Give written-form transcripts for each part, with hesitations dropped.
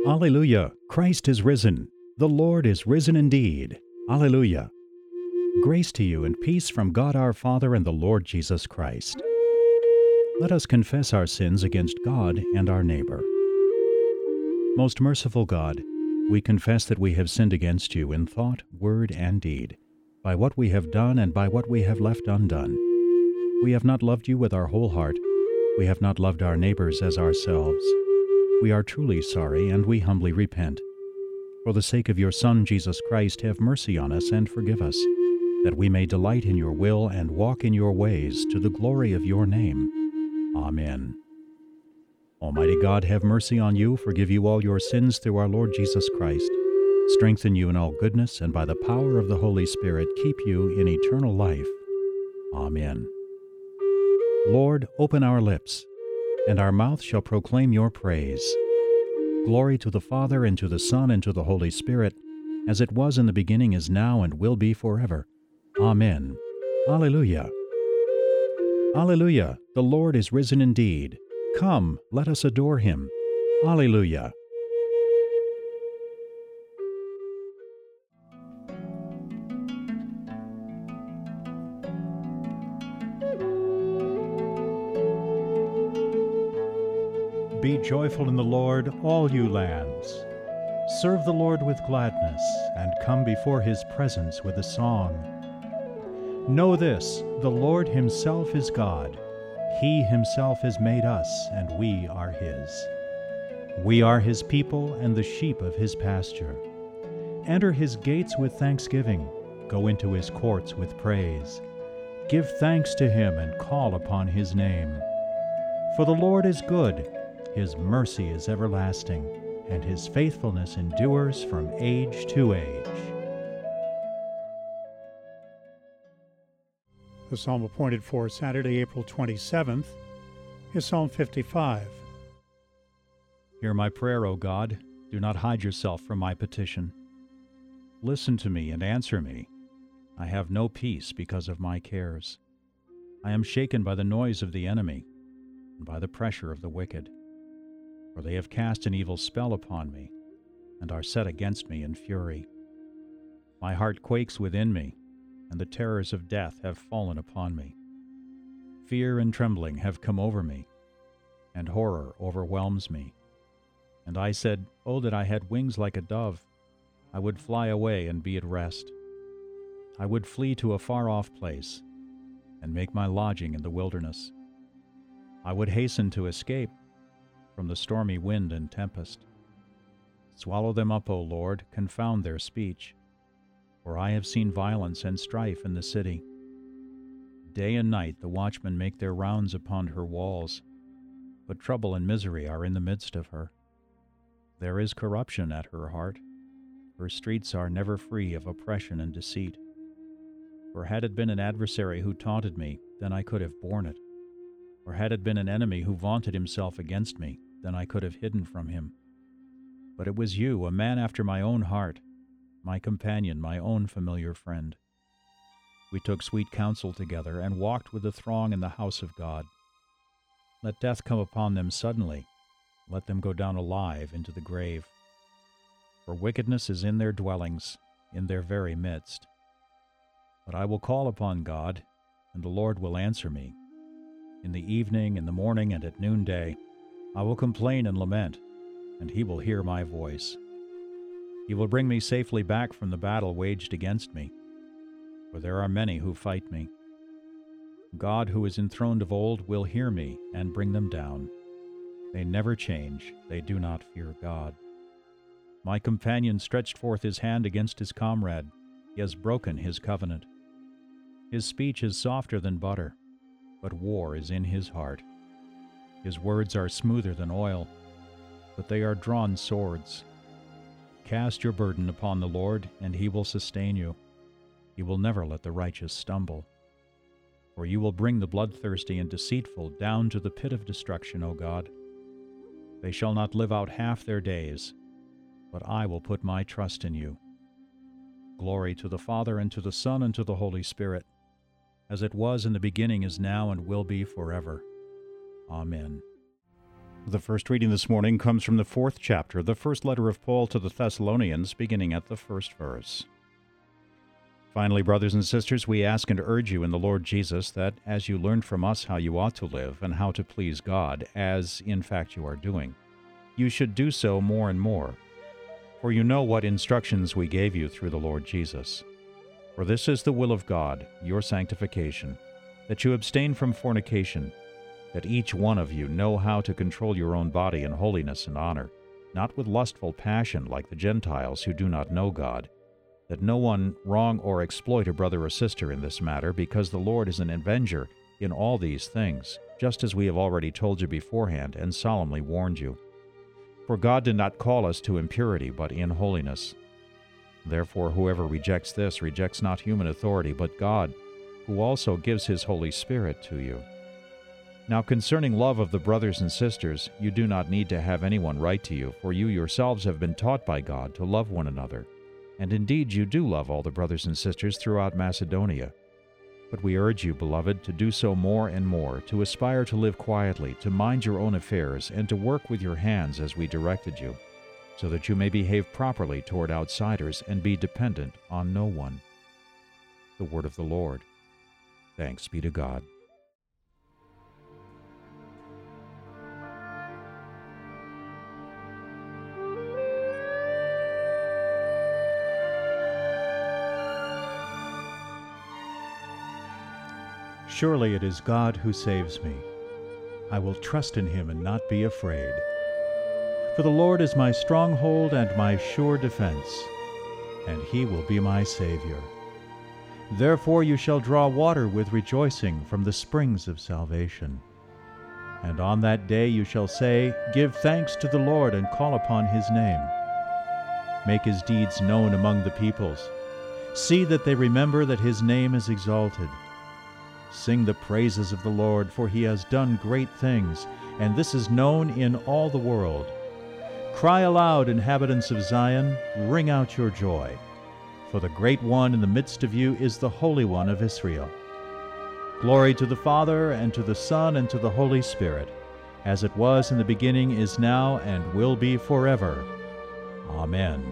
Alleluia! Christ is risen. The Lord is risen indeed. Alleluia! Grace to you and peace from God our Father and the Lord Jesus Christ. Let us confess our sins against God and our neighbor. Most merciful God, we confess that we have sinned against you in thought, word, and deed, by what we have done and by what we have left undone. We have not loved you with our whole heart. We have not loved our neighbors as ourselves. We are truly sorry, and we humbly repent. For the sake of your Son, Jesus Christ, have mercy on us and forgive us, that we may delight in your will and walk in your ways to the glory of your name. Amen. Almighty God, have mercy on you, forgive you all your sins through our Lord Jesus Christ, strengthen you in all goodness, and by the power of the Holy Spirit keep you in eternal life. Amen. Lord, open our lips, and our mouth shall proclaim your praise. Glory to the Father, and to the Son, and to the Holy Spirit, as it was in the beginning, is now, and will be forever. Amen. Alleluia. Alleluia. The Lord is risen indeed. Come, let us adore him. Alleluia. Be joyful in the Lord, all you lands. Serve the Lord with gladness, and come before his presence with a song. Know this, the Lord himself is God. He himself has made us, and we are his. We are his people and the sheep of his pasture. Enter his gates with thanksgiving. Go into his courts with praise. Give thanks to him and call upon his name. For the Lord is good. His mercy is everlasting, and his faithfulness endures from age to age. The psalm appointed for Saturday, April 27th, is Psalm 55. Hear my prayer, O God. Do not hide yourself from my petition. Listen to me and answer me. I have no peace because of my cares. I am shaken by the noise of the enemy and by the pressure of the wicked. For they have cast an evil spell upon me and are set against me in fury. My heart quakes within me, and the terrors of death have fallen upon me. Fear and trembling have come over me, and horror overwhelms me. And I said, Oh, that I had wings like a dove! I would fly away and be at rest. I would flee to a far-off place, and make my lodging in the wilderness. I would hasten to escape from the stormy wind and tempest. Swallow them up, O Lord, confound their speech. For I have seen violence and strife in the city. Day and night the watchmen make their rounds upon her walls, but trouble and misery are in the midst of her. There is corruption at her heart. Her streets are never free of oppression and deceit. For had it been an adversary who taunted me, then I could have borne it. Or had it been an enemy who vaunted himself against me, then I could have hidden from him. But it was you, a man after my own heart, my companion, my own familiar friend. We took sweet counsel together and walked with the throng in the house of God. Let death come upon them suddenly. Let them go down alive into the grave. For wickedness is in their dwellings, in their very midst. But I will call upon God, and the Lord will answer me. In the evening, in the morning, and at noonday, I will complain and lament, and he will hear my voice. He will bring me safely back from the battle waged against me, for there are many who fight me. God, who is enthroned of old, will hear me and bring them down. They never change, they do not fear God. My companion stretched forth his hand against his comrade. He has broken his covenant. His speech is softer than butter, but war is in his heart. His words are smoother than oil, but they are drawn swords. Cast your burden upon the Lord, and he will sustain you. He will never let the righteous stumble. For you will bring the bloodthirsty and deceitful down to the pit of destruction, O God. They shall not live out half their days, but I will put my trust in you. Glory to the Father, and to the Son, and to the Holy Spirit, as it was in the beginning, is now, and will be forever. Amen. The first reading this morning comes from the 4th chapter of the first letter of Paul to the Thessalonians, beginning at the first verse. Finally, brothers and sisters, we ask and urge you in the Lord Jesus that, as you learned from us how you ought to live and how to please God, as in fact you are doing, you should do so more and more. For you know what instructions we gave you through the Lord Jesus. For this is the will of God, your sanctification, that you abstain from fornication, that each one of you know how to control your own body in holiness and honor, not with lustful passion like the Gentiles who do not know God, that no one wrong or exploit a brother or sister in this matter, because the Lord is an avenger in all these things, just as we have already told you beforehand and solemnly warned you. For God did not call us to impurity, but in holiness. Therefore, whoever rejects this rejects not human authority, but God, who also gives His Holy Spirit to you. Now concerning love of the brothers and sisters, you do not need to have anyone write to you, for you yourselves have been taught by God to love one another. And indeed you do love all the brothers and sisters throughout Macedonia. But we urge you, beloved, to do so more and more, to aspire to live quietly, to mind your own affairs, and to work with your hands as we directed you, so that you may behave properly toward outsiders and be dependent on no one. The word of the Lord. Thanks be to God. Surely it is God who saves me. I will trust in Him and not be afraid. For the Lord is my stronghold and my sure defense, and He will be my Savior. Therefore you shall draw water with rejoicing from the springs of salvation. And on that day you shall say, Give thanks to the Lord and call upon His name. Make His deeds known among the peoples. See that they remember that His name is exalted. Sing the praises of the Lord, for He has done great things, and this is known in all the world. Cry aloud, inhabitants of Zion, ring out your joy. For the Great One in the midst of you is the Holy One of Israel. Glory to the Father, and to the Son, and to the Holy Spirit, as it was in the beginning, is now, and will be forever. Amen.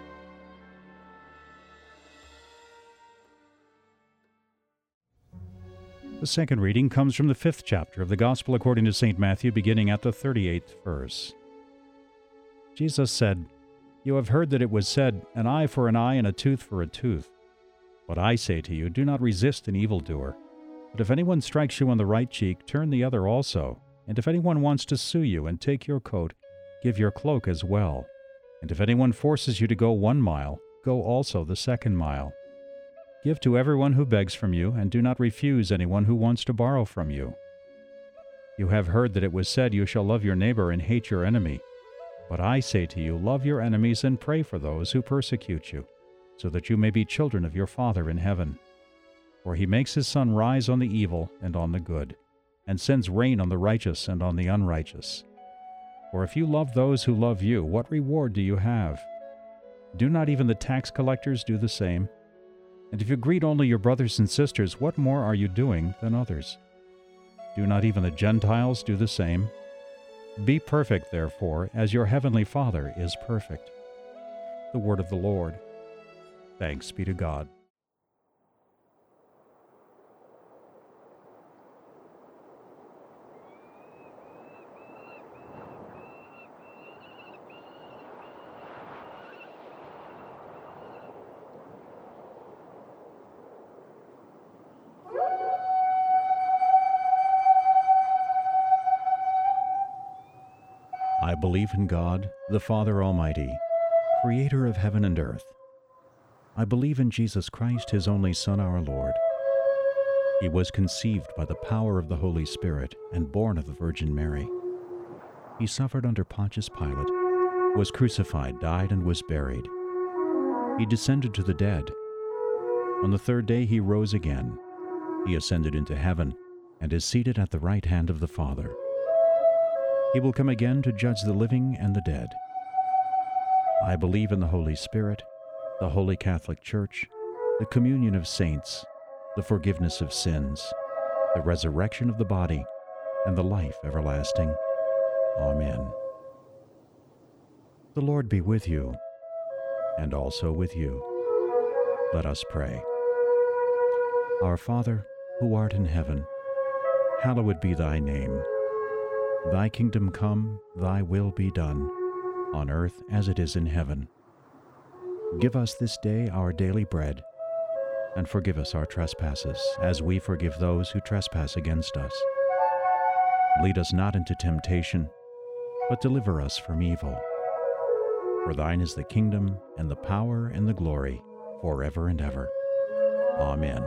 The second reading comes from the 5th chapter of the Gospel according to St. Matthew, beginning at the 38th verse. Jesus said, You have heard that it was said, An eye for an eye and a tooth for a tooth. But I say to you, do not resist an evildoer. But if anyone strikes you on the right cheek, turn the other also. And if anyone wants to sue you and take your coat, give your cloak as well. And if anyone forces you to go 1 mile, go also the 2nd mile. Give to everyone who begs from you, and do not refuse anyone who wants to borrow from you. You have heard that it was said, You shall love your neighbor and hate your enemy. But I say to you, love your enemies and pray for those who persecute you, so that you may be children of your Father in heaven. For He makes His sun rise on the evil and on the good, and sends rain on the righteous and on the unrighteous. For if you love those who love you, what reward do you have? Do not even the tax collectors do the same? And if you greet only your brothers and sisters, what more are you doing than others? Do not even the Gentiles do the same? Be perfect, therefore, as your heavenly Father is perfect. The word of the Lord. Thanks be to God. I believe in God, the Father Almighty, creator of heaven and earth. I believe in Jesus Christ, His only Son, our Lord. He was conceived by the power of the Holy Spirit and born of the Virgin Mary. He suffered under Pontius Pilate, was crucified, died, and was buried. He descended to the dead. On the 3rd day He rose again. He ascended into heaven and is seated at the right hand of the Father. He will come again to judge the living and the dead. I believe in the Holy Spirit, the Holy Catholic Church, the communion of saints, the forgiveness of sins, the resurrection of the body, and the life everlasting. Amen. The Lord be with you, and also with you. Let us pray. Our Father, who art in heaven, hallowed be thy name. Thy kingdom come, thy will be done, on earth as it is in heaven. Give us this day our daily bread, and forgive us our trespasses, as we forgive those who trespass against us. Lead us not into temptation, but deliver us from evil. For thine is the kingdom, and the power, and the glory, forever and ever. Amen.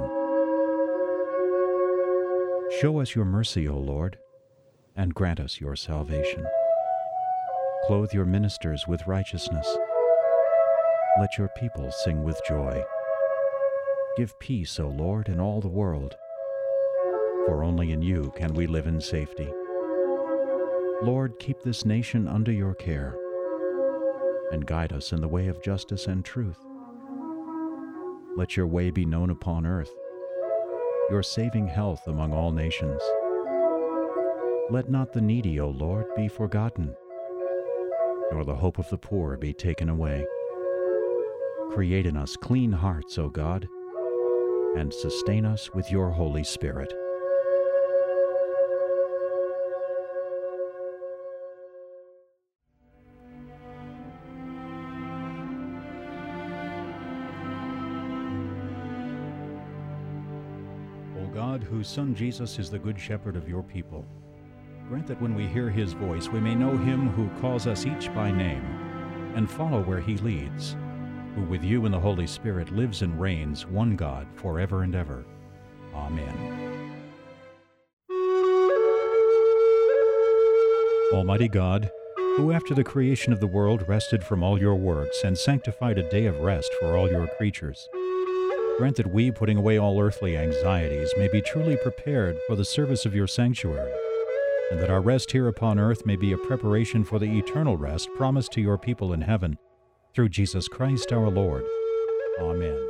Show us your mercy, O Lord, and grant us your salvation. Clothe your ministers with righteousness. Let your people sing with joy. Give peace, O Lord, in all the world, for only in you can we live in safety. Lord, keep this nation under your care, and guide us in the way of justice and truth. Let your way be known upon earth, your saving health among all nations. Let not the needy, O Lord, be forgotten, nor the hope of the poor be taken away. Create in us clean hearts, O God, and sustain us with your Holy Spirit. God, whose Son Jesus is the Good Shepherd of your people, grant that when we hear his voice we may know him who calls us each by name, and follow where he leads, who with you in the Holy Spirit lives and reigns, one God, forever and ever. Amen. Almighty God, who after the creation of the world rested from all your works and sanctified a day of rest for all your creatures, grant that we, putting away all earthly anxieties, may be truly prepared for the service of your sanctuary, and that our rest here upon earth may be a preparation for the eternal rest promised to your people in heaven, through Jesus Christ our Lord. Amen.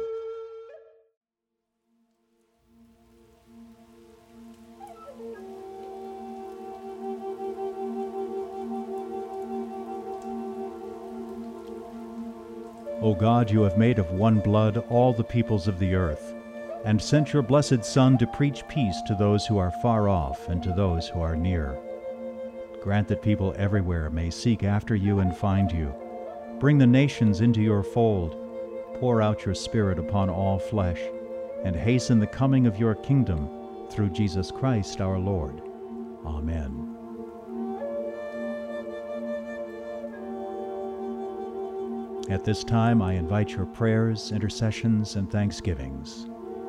O God, you have made of one blood all the peoples of the earth, and sent your blessed Son to preach peace to those who are far off and to those who are near. Grant that people everywhere may seek after you and find you. Bring the nations into your fold. Pour out your Spirit upon all flesh, and hasten the coming of your kingdom through Jesus Christ our Lord. Amen. At this time, I invite your prayers, intercessions, and thanksgivings.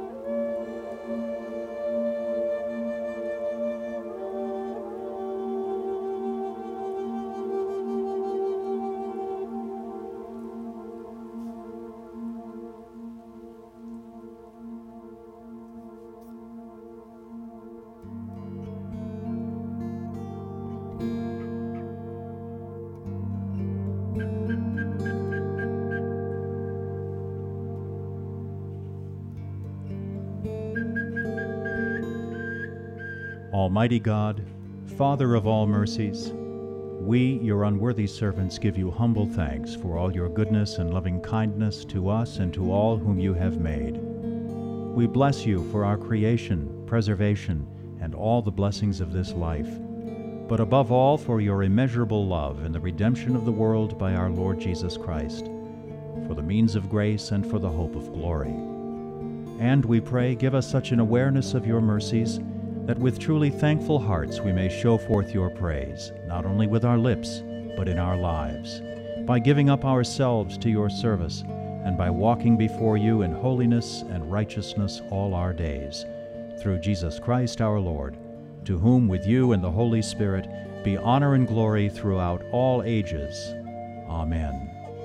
Almighty God, Father of all mercies, we, your unworthy servants, give you humble thanks for all your goodness and loving kindness to us and to all whom you have made. We bless you for our creation, preservation, and all the blessings of this life, but above all for your immeasurable love and the redemption of the world by our Lord Jesus Christ, for the means of grace and for the hope of glory. And we pray, give us such an awareness of your mercies that with truly thankful hearts we may show forth your praise, not only with our lips, but in our lives, by giving up ourselves to your service, and by walking before you in holiness and righteousness all our days, through Jesus Christ our Lord, to whom with you and the Holy Spirit be honor and glory throughout all ages. Amen.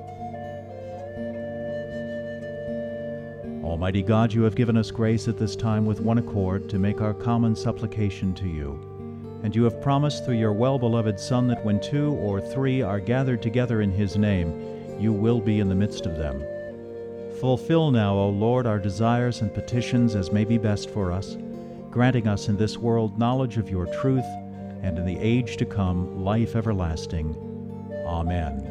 Almighty God, you have given us grace at this time with one accord to make our common supplication to you. And you have promised through your well-beloved Son that when 2 or 3 are gathered together in his name, you will be in the midst of them. Fulfill now, O Lord, our desires and petitions as may be best for us, granting us in this world knowledge of your truth and in the age to come life everlasting. Amen.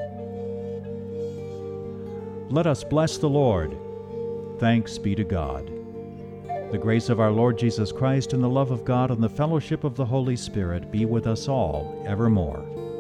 Let us bless the Lord. Thanks be to God. The grace of our Lord Jesus Christ and the love of God and the fellowship of the Holy Spirit be with us all evermore.